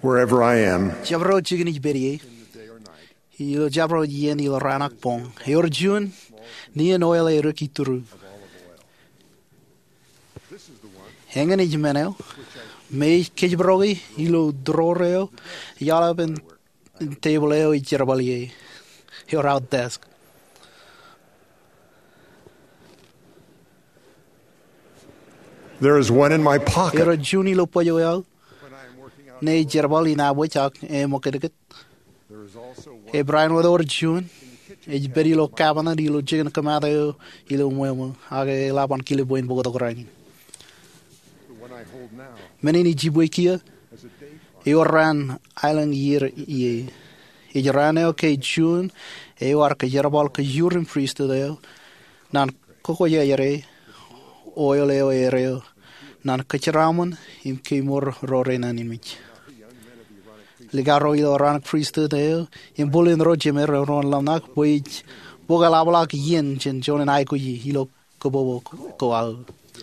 wherever I am, Jabro chigni beri. Ilo jabro yen ilo ranak pong. Yor jun ni oil e ruki turu. Hengen is menel. Me kijbrogi ilo droreo. Yala ben tableo I jabalier. Your out desk. there is one in my pocket. Yor juni lo poyo. Ne jarbali na bochak e mokedeket. E Brian wador jun. E beri lo cabana di lo chicken kamada ilo muemo. Age laban kilo boin bogo korani. Many ni jibwekia. E ran island year ye. E ran ke jun. E war ke jarbal ke jurin priest de. Nan koko yere. Oil eo nan kacharaman im ke mor rorena nimich. Ligaro ilo ran priesthood im bulin rojemer ron lamnak boy boga lablak yen chen jon ai ko ilo kobo ko al.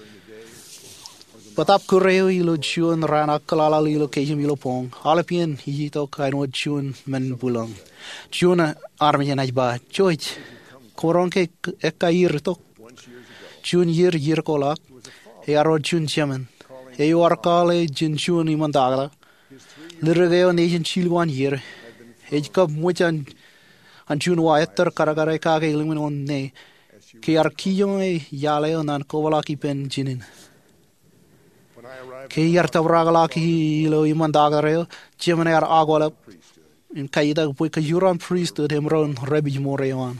Patap kureo ilo chun rana kalala ilo kejim ilo pong. Alapien hi to kaino chun men bulang. Chun army na ba choich. Koron ke ekair to. Chun year kolak. E aro chun chairman. E war kale jin chun imandagla. Lirgeo nation chil 1 year. Ej kab muchan an chun wa etter karagare kage ilmin on ne. Ke arkiyo e yale nan kovala ki pen jinin. Ke yarta bragala ki ilo imandagare chairman ar agwala in kaida boy ka yuran priest de hemron rebij morewan.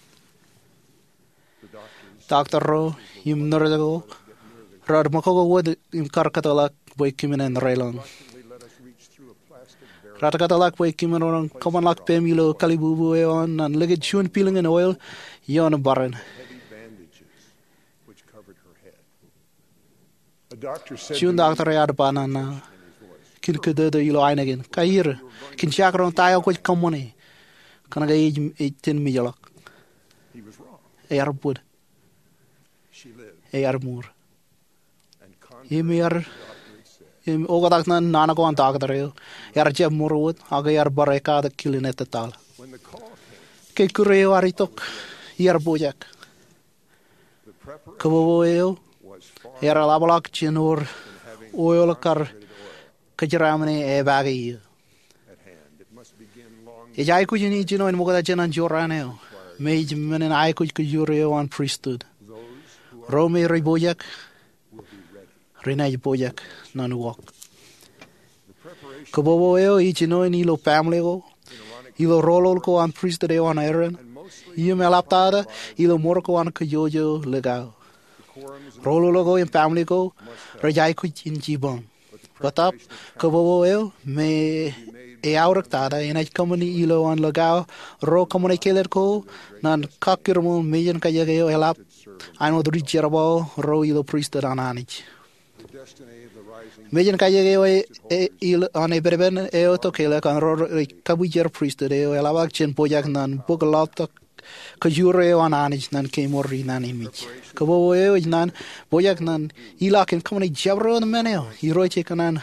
Doctor ro im nordago rad makogo wod im karkatalak boy kimen en railang. Ratakatalak boy kimen on common lak pemilo kalibubu eon and legit chun peeling in oil yon baran. Chun doctor yad banana kin kude de ilo ainagin kair kin chakron tayo ko kamone kanaga 18 mijalak airport airmur Yar ogadak nan nana ko antak dare yar je murut aga yar bareka da kilinet tal ke kureo aritok yar bojak kabo eo yar labalak chinur oil kar kajramne e bagi e jai ku jini jino en mogada jenan joraneo me jimenen ai ku jureo on priesthood Rome ribojak Renai bojak nanu walk. Kobo eo ichino ni lo family go. Ilo rolo ko an priest de on Aaron. Yum elaptada ilo morko an kajojo legao. Rolo logo in family go. Rajai ku in jibon. Batap kobo eo me e auraktada in a company ilo an legao. Ro company keller ko nan kakirmo mejan kayageo elap. I know the richerabo ro ilo priest an anich. Mejen kaya il on a berben eo to kele kan ro kabujer priest de elawak chen pojak nan boglap kajure on anich nan kemori nan imich kabo eo nan pojak nan ilakin komni jabro on meneo iroche kanan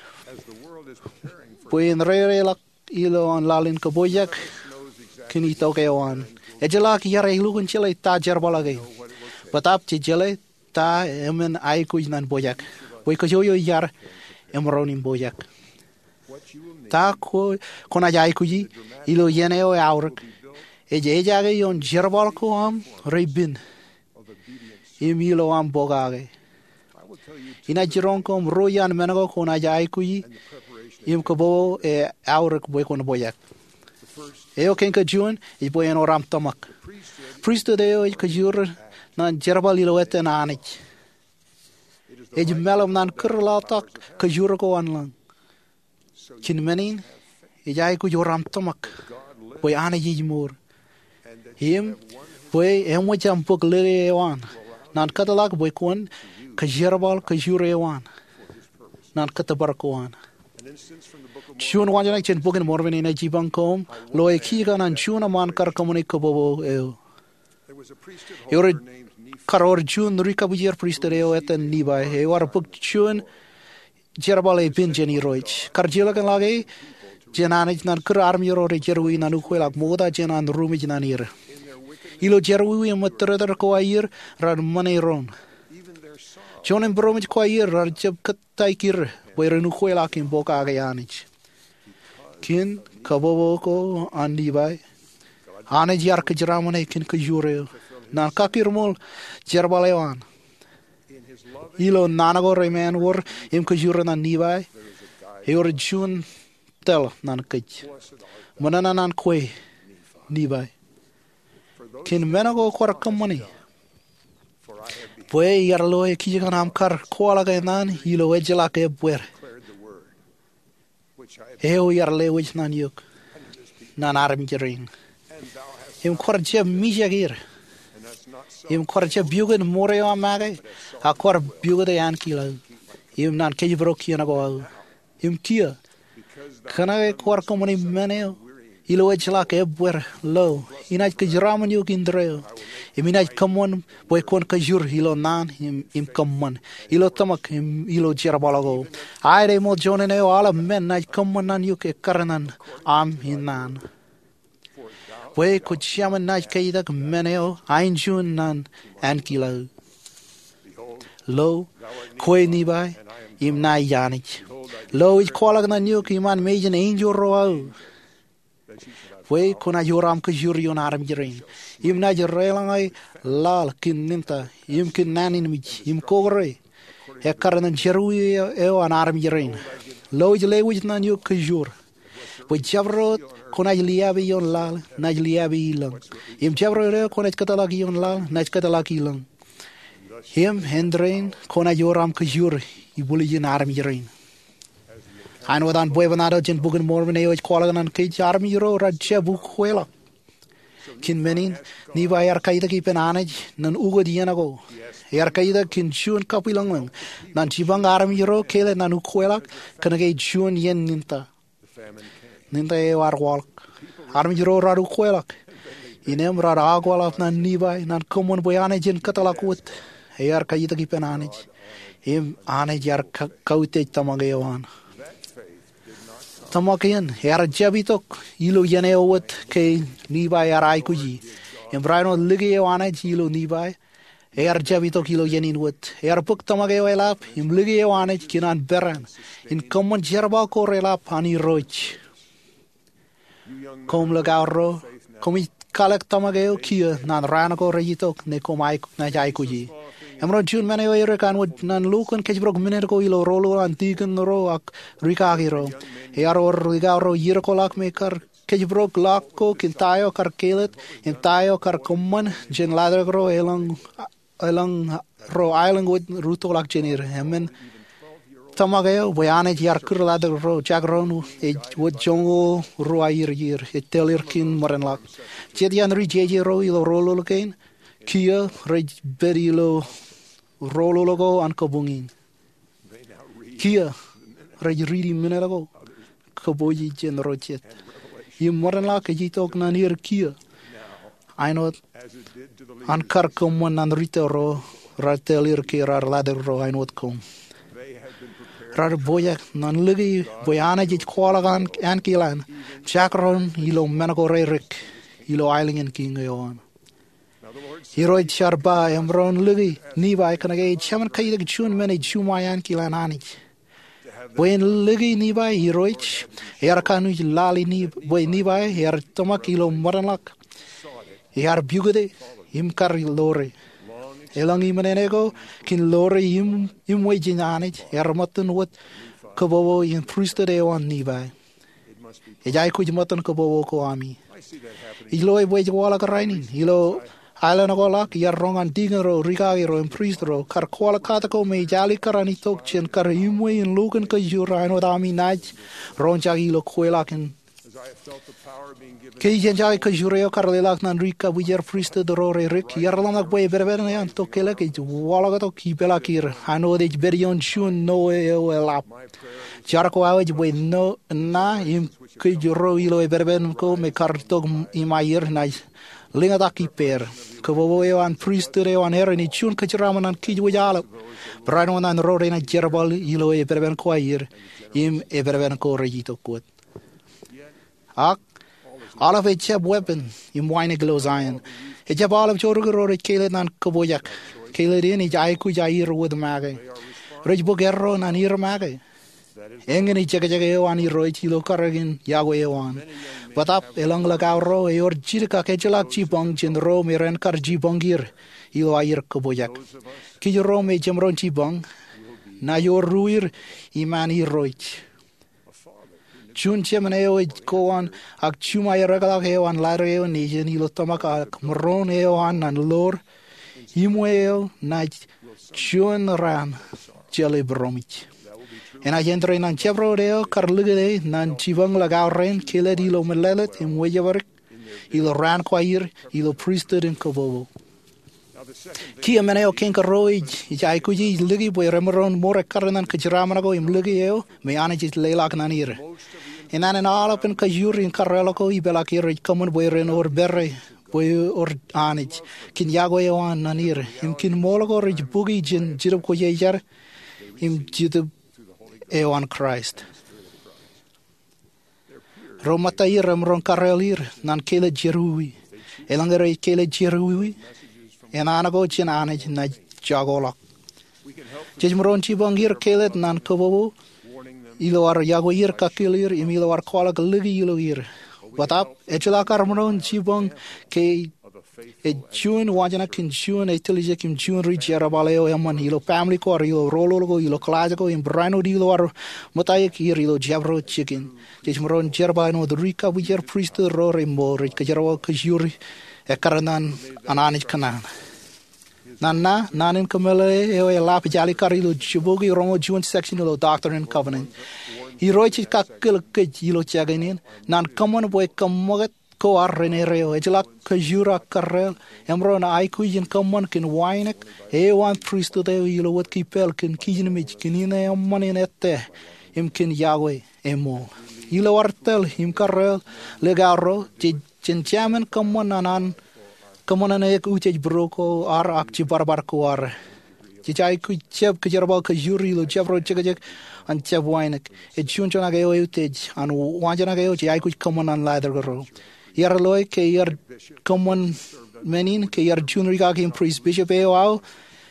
poen re la ilo on lalin kabojak kini to ke on ejelak yare lugun chele ta jarbalage batap chele ta emen ai kuj nan bojak Boy ko yo yar emronin bojak. Ta ko kona jai kuji ilo yeneo aurk. E je jage yon jerbal ko am rebin. Emilo am bogage. Ina jiron kom royan menago kona jai kuji im ko bo e aurk boy kon bojak. Eo ken ka jun e boy en oram tomak. Priest de eo ka jur nan jerbal ilo eten anich. Ej melom nan kurlatak kajura ko anlang. Kin menin ejai ku joram tomak. Boy ana yijmur. Him boy emo jampok lere ewan. Nan katalak boy kon kajarbal kajura ewan. Nan katabar ko an. Chun wanjana chen bogen morven ina jibang kom lo e kiga nan chuna man kar komunik ko bobo eo. Yore karor chun rika bujer pristereo eten niba he war puk chun jerbal bin jeni roich kar jila kan lagi jenanich nan kur army ro re jerwi nan ukwelak moda jenan rumi jenanir ilo jerwi mutradar ko ayir rar maneiron jonen bromich ko ayir rar jeb kataikir wayren ukwelak in boka agayanich kin kabobo ko andi bay ane jar kejramane kin kejure nan kakirmol jerbalewan ilo nanago remen wor im kejure nan nibay yor jun tel nan kej manana nan kwe nibay kin menago kwar kamani boy yarlo e kijigan amkar koala ga nan ilo ejla ke bwer eo yarle wich nan yuk nan arm jering im kwar je mijagir im kwar je bugen more wa mage a kwar bugde yan kila im nan ke bro kiana go im kia kana kwar kamani meneo ilo ejla ke bwer lo inaj ke jraman yuk indreo iminaj kamon boy kon ka jur ilo nan im kamon ilo tamak ilo jerbalago aire mo jonene ala men naj kamon nan yuk e karanan am hinan boy ko chaman naj kaidak meneo ain jun nan an kilo lo koi ni bai im na yanich lo ich kolag nan yuk iman mejen angel ro Wei kuna yoram ke jurion arm jirin. Im na jerelangai lal kin ninta. Im kin nanin mich. Im kogre. He karanan jerui eo an arm jirin. Lo jle wich nan yo ke jur. Wei javrot kuna jliabi yon lal. Na jliabi ilang. Im javrot eo kuna jkatalaki yon lal. Na jkatalaki ilang. Im hendrein kuna yoram ke jur. Ibuli jin arm jirin. Ano wadan boy banado jen bugen mormen eo kwalagan an kay army ro radja bu kwela kin menin ni ba yar kayda ki penanaj nan ugo diana go yar kayda kin chun kapilang lang nan chibang army ro kele nan ukwela kana kay chun yen ninta e war walk army ro radu kwela inem ra agwala nan ni ba nan common boy ane jen katalakut yar kayda ki penanaj em ane yar kaute tamagayawan Tamakian, yar jabitok, ilo yane owat ke nibai arai kuji. Embraino ligi ewana ilo nibai, yar jabitok ilo yanin wat. Yar puk tamage elap, im ligi ewana kinan beran. In common jerba ko relap ani roch. Kom lagauro, komi kalak tamage kia nan ranako rejitok ne komai na jai kuji. Emro jun mane o kan wad nan lukon kejbrok miner ko ilo rolo antiken ro ak rikagiro or rigaro yirko lak maker kejbrok lak ko kintayo kar kelet intayo kar common jen ladder gro elang ro island wad ruto lak jenir hemen tamagayo boyane jar kur ladder ro jagronu e wad jongo ro ayir yir etelir kin moren lak jedian ri jeje ro ilo rolo kain kia rej berilo rolo logo an kabungin kia rej ridi minelago kaboji jen rochet yim moran la ke jitok nan hier kia I know an kar komon nan ritero ratelir ke rar ladder ro I know kom rar boya nan ligi boyana jit kwalagan an kilan chakron ilo menago rerik ilo ailingen king yon Hiroi charba emron lugi ni bai kana ge chaman kai de chun mene chumayan kilanani boyen lugi ni bai hiroi yar kanu lali ni boy ni bai yar toma kilo maranlak yar bugade im kar lore elangi menego kin lore im we jinani yar matun wat kabobo in priesthood e wan ni bai e jai ku matun kabobo ko ami iloi boy wala karainin ilo Island golak yar rongan dingero rigagero impristro kar kwala katako me jali karani tok chen kar imwe in luken ka juraino dami naj ronjagi lo kwelaken ke jali ka jureo kar lelak nan rika bujer priest do rore rik yar lanak boy berber yan to kele ke wala to kipela kir ano de berion shun no e lap jarko awaj boy no na im ke juro ilo berben ko me kar to imayer naj linga da ki per ko bo e an priesthood e an era ni chun ka jiraman an ki wajala brano nan rore na jerbal ilo e berben ko ayir im e berben ko regito kot ak all of it chab weapon im wine glo zion e jab all of joru rore kele nan ko boyak kele ni jai ku jair wud mage roj bo gerro nan ir mage engeni chega e wani roi chilo karagin yago e wan batap elang lagaw ro e or jirka ke chalak chi bong chin ro me ren kar ji bongir ilo ayir ko boyak ki ro me jemron chi bong na yor ruir imani roich chun chemane o koan ak chuma yaragala he wan lare o ni jeni lo tomaka mron e wan nan lor imweo na chun ran jele bromich en a gente nan chevro reo karlugede nan chivang lagaw ren kele di lo melelet in wejavark ilo ran kwair ilo priesthood in kobobo ki amene o ken karoi ja ikuji lugi boy remron more karnan kajramana go im lugi eo me anji lelak nanir en an all up in kajuri in karelako ibela kire common boy ren or berre boy or anij kin yago eo an nanir im kin mologo rij bugi jin jirab ko yejar im jidab on Christ. Romatair remron karelir nan kele jerui. Elangere kele jerui. En anago chin anaj na jagolak. Jejmron chibangir kelet nan kobobo. Ilo ar yagoir kakilir imilo ar kolak ligi ilo ir. Watap echla karmron chibang ke e chun wajana kin chun e tilije kim chun ri jarabaleo yaman ilo family ko ilo rolo go ilo class ko in brano di lo ar mataye ki ilo javro chicken jeshmron jarbano the rika we jar priest ro rembo ri ka jarwa ka juri e karanan ananich kanan nanna nanin kamele e lap jali kar ilo chibogi rongo jun section ilo doctor and covenant irochi ka kel ke ilo chaganin nan common boy kamogat ko arrene reo ejla kajura karel emrona ai kujin common kin winek e wan priesthood e ilo wat kipel kin kijin mich kinine amane nette im kin yawe emo ilo artel im karel legaro chin chaman common anan common an ek uche broko ar akchi barbar ko ar chichai ku chep kjarba kajuri lo chevro chegek an chep winek e chunchona ge o utej an wanjana ge o chai ku common an ladder garo yar loy ke yar common menin ke yar junior ka kim priest bishop e wow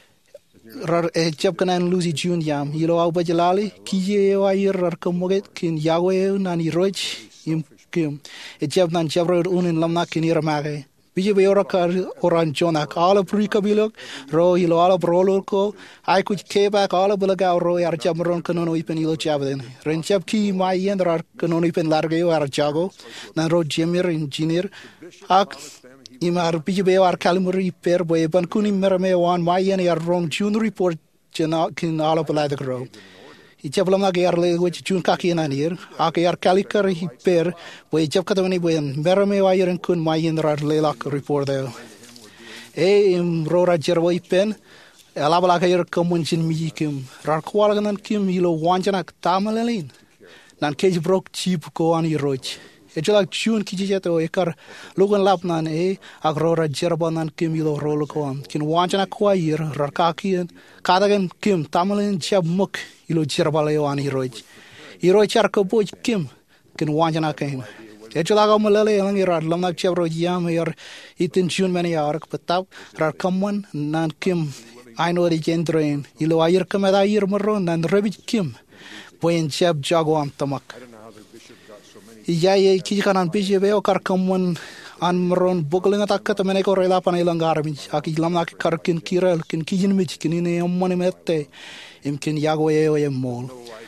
rar e chep kanan lucy jun yam yilo au bajalali ki ye wa yar komoget kin yawe nani roch im kim e chep nan chevro unin lamna kin yar mage bishop e ora kar oran jona ala pri kabilok ro yilo ala brolo ko ai kuch ke ba ala bulaga ro yar chamron kanono ipen yilo chavden ren chep ki mai yendrar kanono ipen large yo ar jago na ro jemir engineer ak imar bishop e ar kalmuri per boy ban kuni merme wan mai yen yar rong jun report jena kin ala bulaga ro ichaplam na yar le which jun kaki na nir ak yar kalikar hi per boy chap katawani boy merme wa yar kun mai yendrar le lak report there e im rora jerwoi pen alabala ka yer komun chin mi kim rar kwala nan kim yilo wanjana tamalelin nan kej brok chip ko an yiroch e jala chun kijeto e kar logan lap nan e ak rora jerba nan kim yilo rolo ko an kin wanjana kwa yer rar ka kien kadagen kim tamalin chab muk yilo jerba le an yiroch ar ko boj kim kin wanjana kain e jala ga malale lang yer lam nak chabro yam yer itin chun many ark patap rar kamwan nan kim I know the gendrain. Ilo ayir kamera ayir maron nan rebit kim. Boyen chab jago am tamak. Iya ye kijikanan bishop e okar kamwan an maron bugling attack at mene ko rela pan ilang garmin. Aki lam nak karkin kirel kin kijin mich kin ine amone mette. Im kin yago e o mol.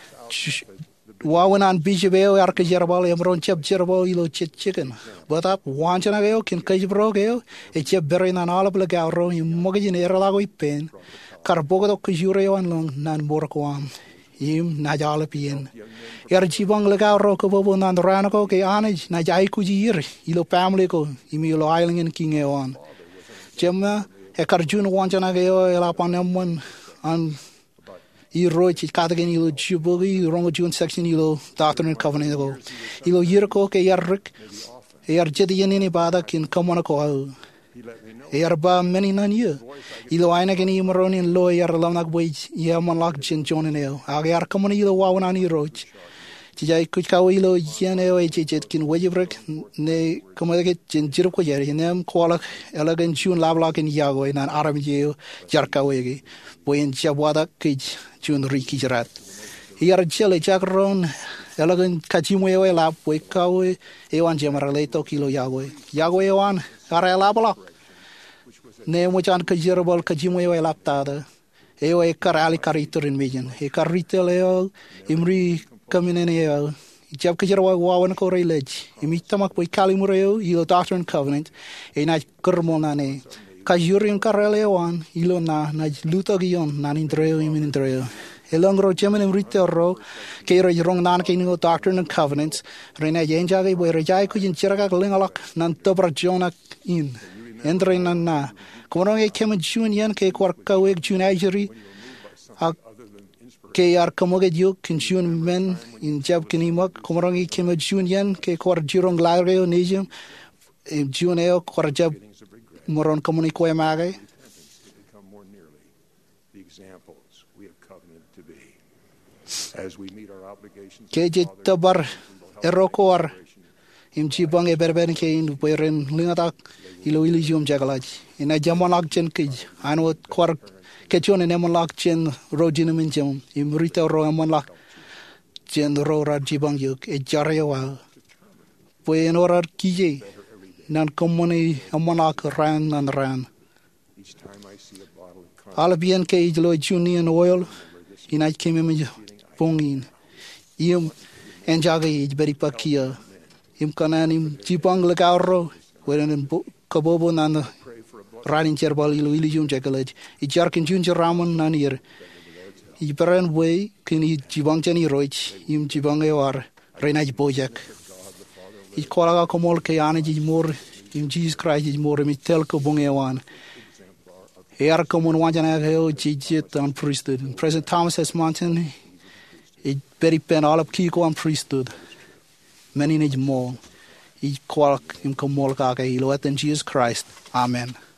Wawan an bishop e ar ke jerbal e maron chab jerbal ilo chicken. But up wanchana geo kin kajbro geo e chep berin an alab le gauro im mogin eralago ipen karbogo do kjure wan long nan borkwam im najala pien er jibang le gauro ko bobo nan ranako ke anaj na jai kujir ilo family ko im ilo island in king e wan chema e karjun wanchana geo ela panemon an I roich kadagen ilo jubogi rongo jun section ilo doctrine and covenant go ilo yirko ke yarrik jadi ini bada kin kamona ko au. Ba many nan ye. Ilo aina kin imronin lo lamnak boy manlak jin jonineo. Agar kamona ilo wawanani roach. Jai kuch ka ilo yene o jet kin wajibrek ne kamada jin jirup ko yari nem kwala elagan jun lablak in yago nan aram je jarka wegi. Boyen jabwada kij jun riki jarat. Jele jakron elagan kachimwe we lap we kawe ewan jemarale to kilo yago. Yago ewan ara lablak. Ne mochan kajirabal kachimwe we lap tada. Ewa karali karitorin mejan. Karitelo imri Kamineo, Jab Kajarwa Wawan Korelage, Imitamak by Kalimureo, Ilo Doctrine and Covenant, a night Kermonane, Kajurian Karelewan, Ilona, Naj Lutagion, Nanindreo, Imindreo. Elongro Gemin Ritero, Kera Rong Nanking Doctrine and Covenants, Rena Yanjagi, where Rajai Kujin Chiraga Lingalak, Nantobra Jonak in, Endrenana, Koronga came Junian, K. Quarkaweg, Junajari. KR kamoge juk kinjun men in jab kinimak komorangi kema junian ke kwar jirong lareo nijum juneo kwar jab moron komuni koy mage become more nearly the examples we have covenanted to be as we meet our obligations ke je tabar erokor im jibang e berben ke in peren lingata ilo ilijum jagalaj ina jamonak jen kij anot kwar Kechon and Emonlak Chen Rojinum in Jim, Imrita Ro Emonlak Chen Rora Jibang Yuk, a Jarawa. When or Kije, non commoni Emonlak ran and ran. Alabian Cage Lloyd Junior oil, in I came in Pongin. Im and Jaggy, very pakia. Im Kananim Jibang Lagaro, wherein Kabobo and Running Cherbal Ilijum Jagalage, a Jarkin Junja Ramon Nanir. I Baran Way, Kini Jibang Jenny Roach, Im Jibang or Renaj Bojak. I Koraga Komol Kayanaj more, Im Jesus Christ is more, Mitel Kobungewan. Here come on Wajana Hill, Jijit and priesthood. President Thomas S. Mountain, a very pen all of Kiko and priesthood. Many need more. I Korak Im Komol Kaka, Iloat and Jesus Christ. Amen.